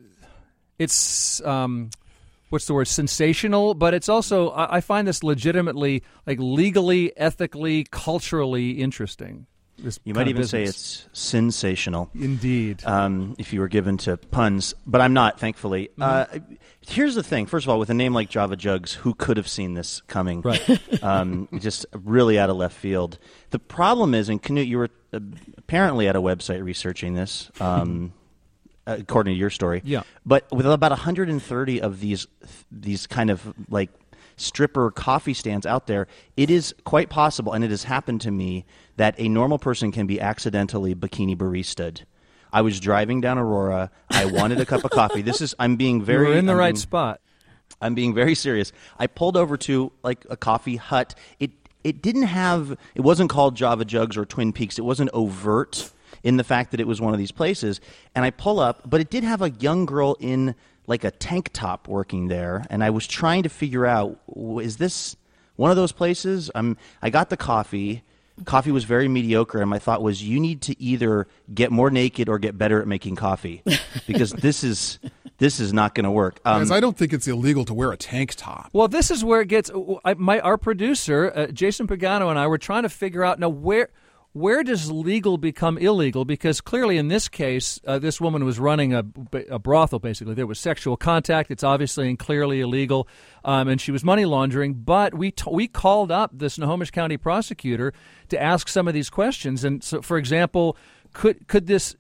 it's um, what's the word? Sensational, but it's also I, I find this legitimately, like, legally, ethically, culturally interesting. This You kind might of even say business. it's sensational. Indeed. Um, if you were given to puns, but I'm not, thankfully. Mm-hmm. Uh, here's the thing. First of all, with a name like Java Jugs, who could have seen this coming? Right. um, just really out of left field. The problem is, and Knut, you were uh, apparently at a website researching this, um, according to your story. Yeah. But with about one hundred thirty of these, these kind of like stripper coffee stands out there, it is quite possible, and it has happened to me, that a normal person can be accidentally bikini barista'd. I was driving down Aurora. I wanted a cup of coffee. This is, I'm being very... You were in the I'm right being, spot. I'm being very serious. I pulled over to like a coffee hut. It it didn't have, it wasn't called Java Jugs or Twin Peaks. It wasn't overt in the fact that it was one of these places. And I pull up, but it did have a young girl in like a tank top working there. And I was trying to figure out, is this one of those places? Um, I got the coffee. Coffee was very mediocre, and my thought was, you need to either get more naked or get better at making coffee, because this is this is not going to work. Um, Guys, I don't think it's illegal to wear a tank top. Well, this is where it gets. I, my our producer uh, Jason Pagano and I were trying to figure out now where where does legal become illegal? Because clearly, in this case, uh, this woman was running a, a brothel. Basically, there was sexual contact. It's obviously and clearly illegal, um, and she was money laundering. But we t- we called up the Snohomish County prosecutor to ask some of these questions. And so, for example, could could this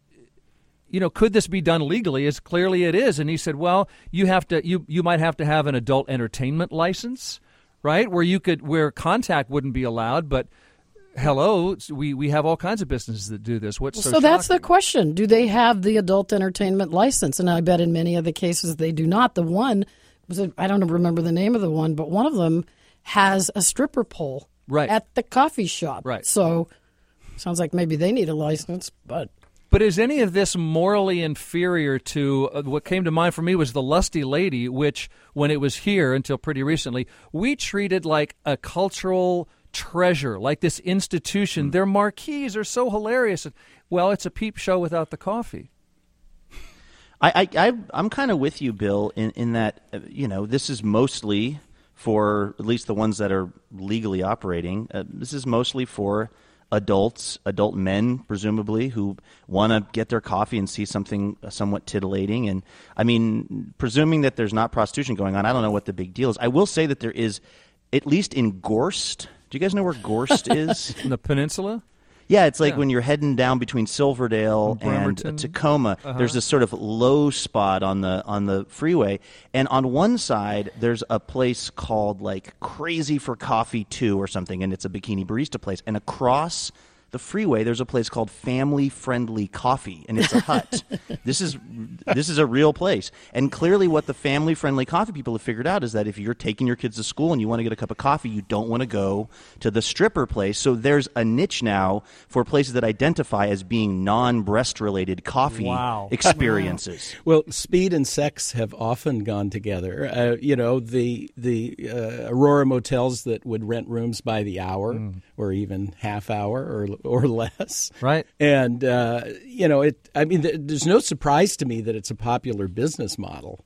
you know, could this be done legally? As clearly it is. And he said, well, you have to, you, you might have to have an adult entertainment license, right? Where you could, where contact wouldn't be allowed, but hello, we, we have all kinds of businesses that do this. What's so, so that's shocking? the question. Do they have the adult entertainment license? And I bet in many of the cases they do not. The one was, a, I don't remember the name of the one, but one of them has a stripper pole right. at the coffee shop. Right. So sounds like maybe they need a license, but But is any of this morally inferior to uh, what came to mind for me was the Lusty Lady, which, when it was here until pretty recently, we treated like a cultural treasure, like this institution. Mm. Their marquees are so hilarious. Well, it's a peep show without the coffee. I, I, I I'm kind of with you, Bill, in, in that, uh, you know, this is mostly for, at least the ones that are legally operating, uh, this is mostly for adults, adult men, presumably, who want to get their coffee and see something somewhat tittillating. And, I mean, presuming that there's not prostitution going on, I don't know what the big deal is. I will say that there is, at least in Gorst. Do you guys know where Gorst is? In the peninsula? Yeah, it's like yeah. when you're heading down between Silverdale and, and Tacoma. Uh-huh. There's this sort of low spot on the on the freeway, and on one side there's a place called like Crazy for Coffee two or something, and it's a bikini barista place. And across the freeway there's a place called Family Friendly Coffee, and it's a hut. This is this is a real place. And clearly what the family friendly coffee people have figured out is that if you're taking your kids to school and you want to get a cup of coffee, you don't want to go to the stripper place. So there's a niche now for places that identify as being non-breast related coffee wow. experiences. Well, speed and sex have often gone together. Uh, you know, the the uh, Aurora motels that would rent rooms by the hour mm. or even half hour or or less. Right. And, uh, you know, it. I mean, th- there's no surprise to me that it's a popular business model.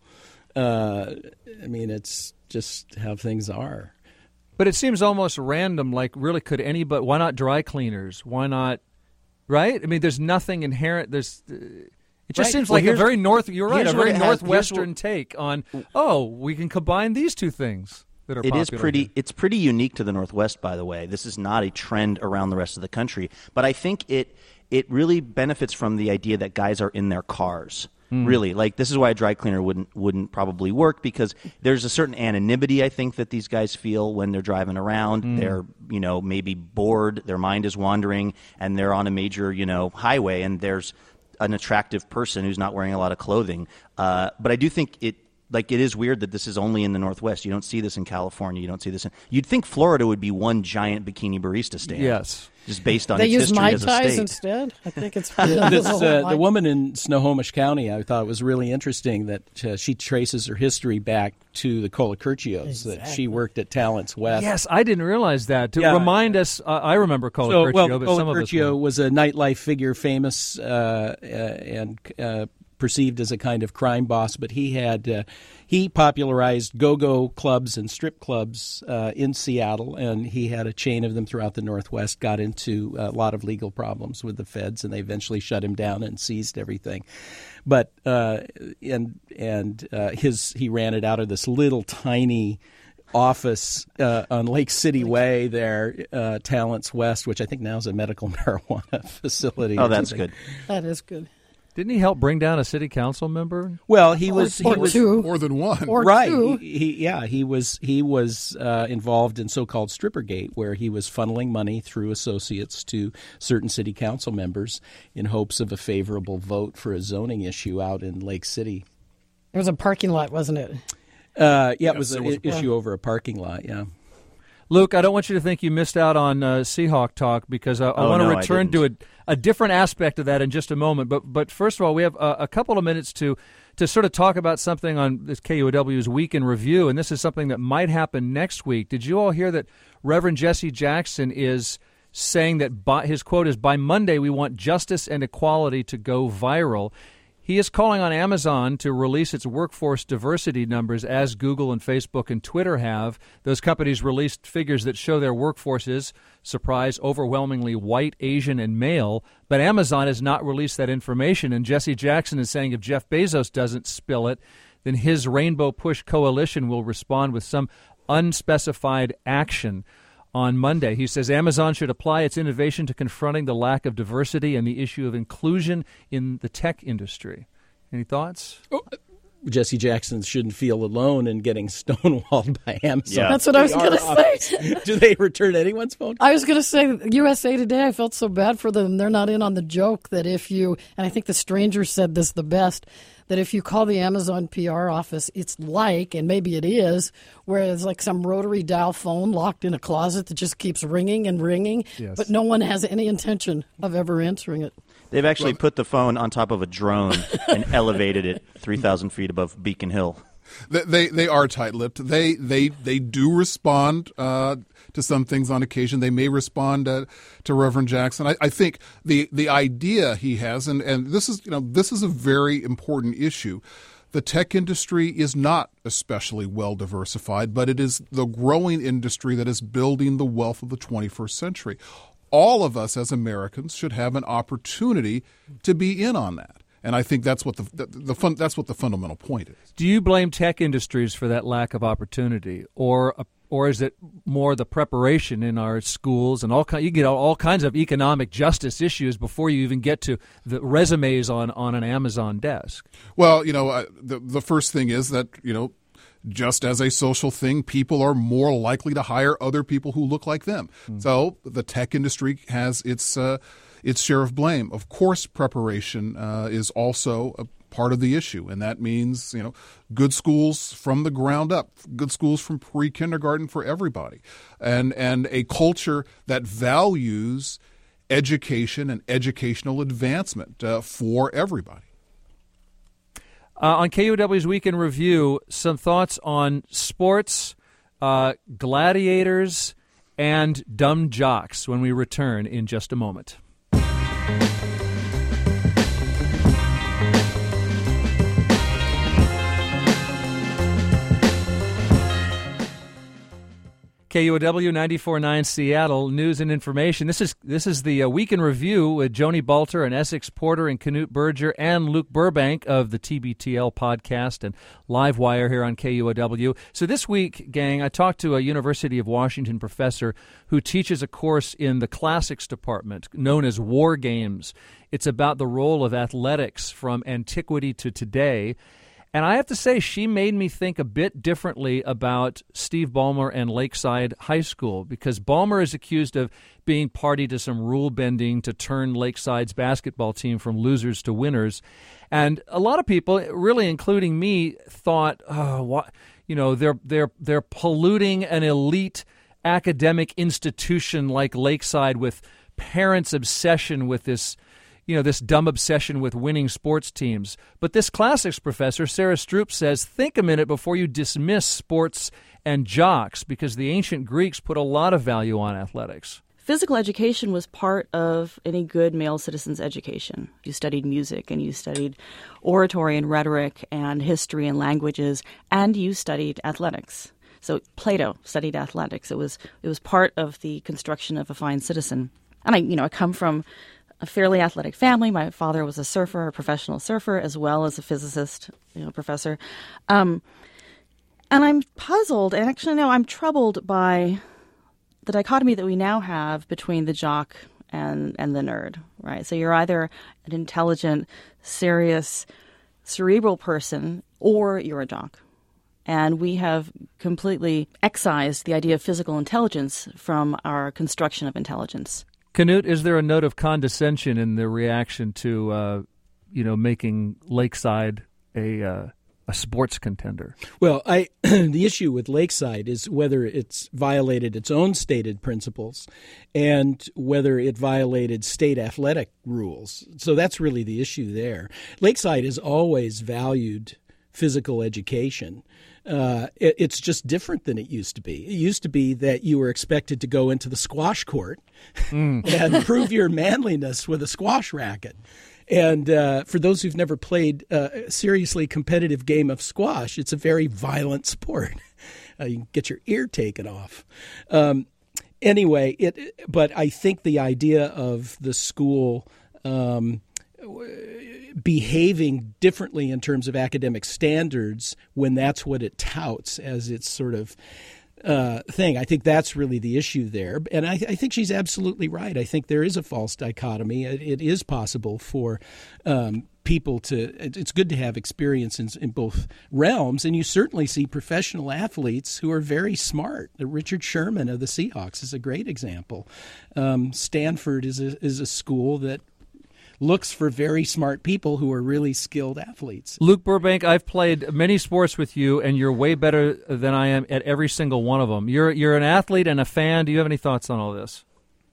Uh, I mean, it's just how things are. But it seems almost random, like, really, could anybody, why not dry cleaners? Why not, right? I mean, there's nothing inherent, there's, uh, it just right. seems well, like a very north, you're right, a very has, northwestern what, take on, oh, we can combine these two things. That are it is pretty. here. It's pretty unique to the Northwest, by the way. This is not a trend around the rest of the country, but I think it it really benefits from the idea that guys are in their cars. Mm. Really, like this is why a dry cleaner wouldn't wouldn't probably work, because there's a certain anonymity I think that these guys feel when they're driving around. Mm. They're you know maybe bored, their mind is wandering, and they're on a major you know highway, and there's an attractive person who's not wearing a lot of clothing. Uh, but I do think it. Like, it is weird that this is only in the Northwest. You don't see this in California. You don't see this in... You'd think Florida would be one giant bikini barista stand. Yes. Just based on they its use history Mai as a Tais state. instead. I think it's... this, uh, the woman in Snohomish County, I thought it was really interesting that uh, she traces her history back to the Colicurchios, exactly. that she worked at Talents West. Yes, I didn't realize that. To yeah. remind us, uh, I remember Colicurchio, so, well, but Colicurchio some of us was a nightlife figure, famous uh, uh, and... Uh, perceived as a kind of crime boss, but he had uh, he popularized go-go clubs and strip clubs uh, in Seattle, and he had a chain of them throughout the Northwest. Got into a lot of legal problems with the feds, and they eventually shut him down and seized everything. But uh, and and uh, his he ran it out of this little tiny office uh, on Lake City Way there, uh, Talents West, which I think now is a medical marijuana facility. Oh, that's good. That is good. Didn't he help bring down a city council member? Well, he was or, he or was two. More than one, or right? Two. He, he yeah he was he was uh, involved in so-called Strippergate, where he was funneling money through associates to certain city council members in hopes of a favorable vote for a zoning issue out in Lake City. It was a parking lot, wasn't it? Uh, yeah, yes, it was an was issue over a parking lot. Yeah. Luke, I don't want you to think you missed out on uh, Seahawk talk, because I, I oh, want to no, return to a, a different aspect of that in just a moment. But but first of all, we have a, a couple of minutes to to sort of talk about something on this K U O W's Week in Review, and this is something that might happen next week. Did you all hear that Reverend Jesse Jackson is saying that by, his quote is, "By Monday we want justice and equality to go viral"? He is calling on Amazon to release its workforce diversity numbers, as Google and Facebook and Twitter have. Those companies released figures that show their workforce is, surprise, overwhelmingly white, Asian, and male. But Amazon has not released that information, and Jesse Jackson is saying if Jeff Bezos doesn't spill it, then his Rainbow Push coalition will respond with some unspecified action. On Monday, he says Amazon should apply its innovation to confronting the lack of diversity and the issue of inclusion in the tech industry. Any thoughts? Oh, Jesse Jackson shouldn't feel alone in getting stonewalled by Amazon. Yeah. That's what I was going to say. Do they return anyone's phone? I was going to say U S A Today, I felt so bad for them. They're not in on the joke that if you, and I think the Stranger said this the best, that if you call the Amazon P R office, it's like, and maybe it is, where it's like some rotary dial phone locked in a closet that just keeps ringing and ringing, yes. but no one has any intention of ever answering it. They've actually put the phone on top of a drone and elevated it three thousand feet above Beacon Hill. They they, they are tight-lipped. They they they do respond uh, to some things on occasion. They may respond uh, to Reverend Jackson. I, I think the the idea he has, and, and this is you know this is a very important issue. The tech industry is not especially well diversified, but it is the growing industry that is building the wealth of the twenty-first century. All of us as Americans should have an opportunity to be in on that. And I think that's what the the, the fun, that's what the fundamental point is. Do you blame tech industries for that lack of opportunity, or or is it more the preparation in our schools and all kind? You get all kinds of economic justice issues before you even get to the resumes on, on an Amazon desk. Well, you know, uh, the the first thing is that you know. Just as a social thing, people are more likely to hire other people who look like them. Mm. So the tech industry has its uh, its share of blame. Of course, preparation uh, is also a part of the issue, and that means you know good schools from the ground up, good schools from pre-kindergarten for everybody, and and a culture that values education and educational advancement uh, for everybody. Uh, on K U O W's Week in Review, some thoughts on sports, uh, gladiators, and dumb jocks when we return in just a moment. K U O W ninety-four point nine Seattle, news and information. This is this is the uh, Week in Review with Joni Balter and Essex Porter and Knut Berger and Luke Burbank of the T B T L podcast and Livewire here on K U O W. So this week, gang, I talked to a University of Washington professor who teaches a course in the classics department known as War Games. It's about the role of athletics from antiquity to today. And I have to say, she made me think a bit differently about Steve Ballmer and Lakeside High School, because Ballmer is accused of being party to some rule bending to turn Lakeside's basketball team from losers to winners. And a lot of people, really including me, thought, oh, what, you know, they're they're they're polluting an elite academic institution like Lakeside with parents' obsession with this, you know, this dumb obsession with winning sports teams. But this classics professor, Sarah Stroop, says, think a minute before you dismiss sports and jocks, because the ancient Greeks put a lot of value on athletics. Physical education was part of any good male citizen's education. You studied music, and you studied oratory and rhetoric and history and languages, and you studied athletics. So Plato studied athletics. It was it was part of the construction of a fine citizen. And I, you know, I come from a fairly athletic family. My father was a surfer, a professional surfer, as well as a physicist, you know, professor. Um, and I'm puzzled, and actually, no, I'm troubled by the dichotomy that we now have between the jock and, and the nerd, right? So you're either an intelligent, serious, cerebral person, or you're a jock. And we have completely excised the idea of physical intelligence from our construction of intelligence. Knut, is there a note of condescension in the reaction to, uh, you know, making Lakeside a uh, a sports contender? Well, I the issue with Lakeside is whether it's violated its own stated principles and whether it violated state athletic rules. So that's really the issue there. Lakeside has always valued physical education. Uh, it, it's just different than it used to be. It used to be that you were expected to go into the squash court mm. and prove your manliness with a squash racket. And uh, for those who've never played a seriously competitive game of squash, it's a very violent sport. Uh, you can get your ear taken off. Um, anyway, it. But I think the idea of the school um, behaving differently in terms of academic standards when that's what it touts as its sort of uh, thing. I think that's really the issue there. And I, I think she's absolutely right. I think there is a false dichotomy. It, it is possible for um, people to – it's good to have experience in, in both realms. And you certainly see professional athletes who are very smart. Richard Sherman of the Seahawks is a great example. Um, Stanford is a, is a school that – looks for very smart people who are really skilled athletes. Luke Burbank, I've played many sports with you, and you're way better than I am at every single one of them. You're you're an athlete and a fan. Do you have any thoughts on all this?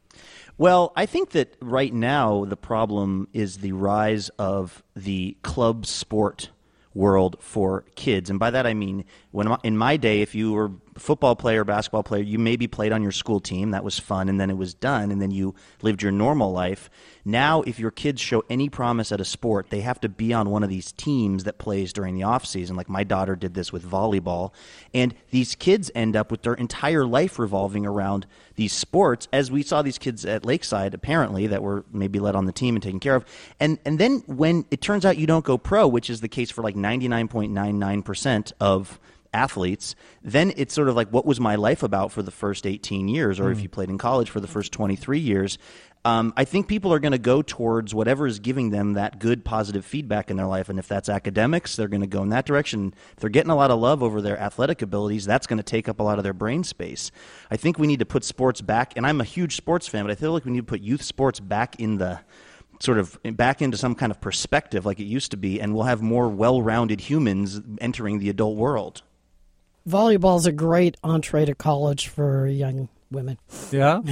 Well, I think that right now the problem is the rise of the club sport world for kids. And by that I mean, when in my day, if you were a football player, basketball player, you maybe played on your school team. That was fun, and then it was done, and then you lived your normal life. Now, if your kids show any promise at a sport, they have to be on one of these teams that plays during the off season. Like my daughter did this with volleyball. And these kids end up with their entire life revolving around these sports, as we saw these kids at Lakeside, apparently, that were maybe led on the team and taken care of. And and then when it turns out you don't go pro, which is the case for like ninety-nine point nine nine percent of athletes, then it's sort of like, what was my life about for the first eighteen years, or mm. if you played in college for the first twenty-three years. Um, I think people are going to go towards whatever is giving them that good positive feedback in their life, and if that's academics, they're going to go in that direction. If they're getting a lot of love over their athletic abilities, that's going to take up a lot of their brain space. I think we need to put sports back, and I'm a huge sports fan, but I feel like we need to put youth sports back in the sort of back into some kind of perspective like it used to be, and we'll have more well-rounded humans entering the adult world. Volleyball is a great entree to college for young women. Yeah?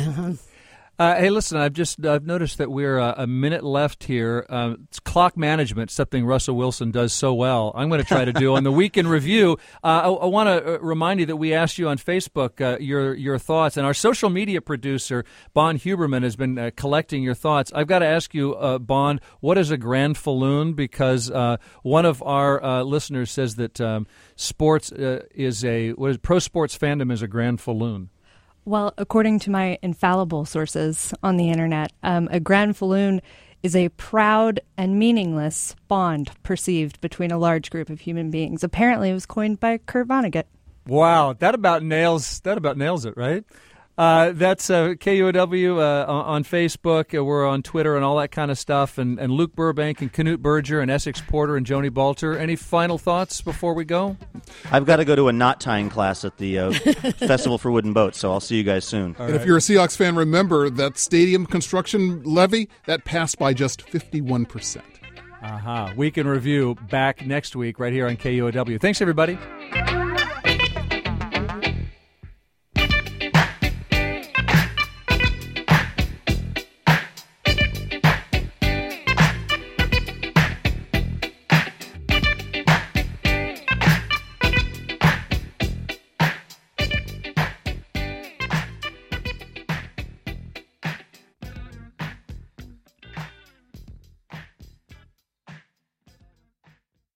Uh, hey, listen, I've just I've noticed that we're uh, a minute left here. Uh, it's clock management, something Russell Wilson does so well. I'm going to try to do on the Week in Review. Uh, I, I want to remind you that we asked you on Facebook uh, your your thoughts, and our social media producer, Bon Huberman, has been uh, collecting your thoughts. I've got to ask you, uh, Bon, what is a granfalloon? Because uh, one of our uh, listeners says that um, sports uh, is a what is pro sports fandom is a granfalloon. Well, according to my infallible sources on the internet, um, a granfalloon is a proud and meaningless bond perceived between a large group of human beings. Apparently, it was coined by Kurt Vonnegut. Wow, that about nails that about nails it, right? Uh, that's uh, K U O W uh, on Facebook. Uh, we're on Twitter and all that kind of stuff. And, and Luke Burbank and Knut Berger and Essex Porter and Joni Balter. Any final thoughts before we go? I've got to go to a knot tying class at the uh, Festival for Wooden Boats, so I'll see you guys soon. All and right. If you're a Seahawks fan, remember that stadium construction levy, that passed by just fifty-one percent. Aha. Uh-huh. Week in Review back next week right here on K U O W. Thanks, everybody.